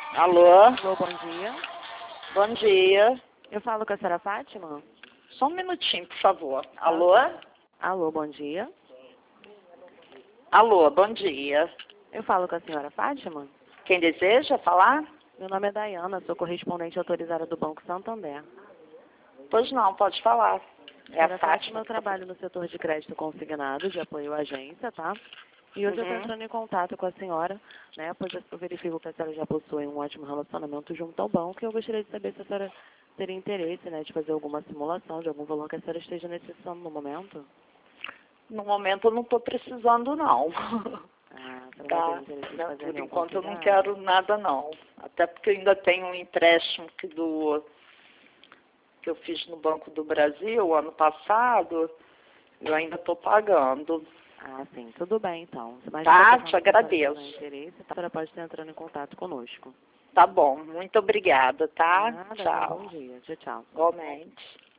Alô? Alô, bom dia. Bom dia. Eu falo com a senhora Fátima? Só um minutinho, por favor. Alô? Alô, bom dia. Alô, bom dia. Eu falo com a senhora Fátima? Quem deseja falar? Meu nome é Dayana, sou correspondente autorizada do Banco Santander. Pois não, pode falar. É a Senhora Fátima. Eu trabalho no setor de crédito consignado, de apoio à agência, tá? E hoje eu estou entrando em contato com a senhora, né? Pois eu verifico que a senhora já possui um ótimo relacionamento junto ao banco e eu gostaria de saber se a senhora teria interesse, né, de fazer alguma simulação de algum valor que a senhora esteja necessitando no momento. No momento eu não estou precisando, não. Ah, você não Tá? vai ter interesse de fazer Por nenhum enquanto eu não consignado. quero nada, não. Até porque eu ainda tenho um empréstimo que eu fiz no Banco do Brasil ano passado. Eu ainda estou pagando. Ah, sim, tudo bem então. Mas de Tá? qualquer Te forma, se a senhora tiver agradeço. interesse, a senhora pode estar entrando em contato conosco. Tá bom. Muito obrigada, tá? Nada, tenha um bom Tchau. dia. Tchau, tchau. Igualmente.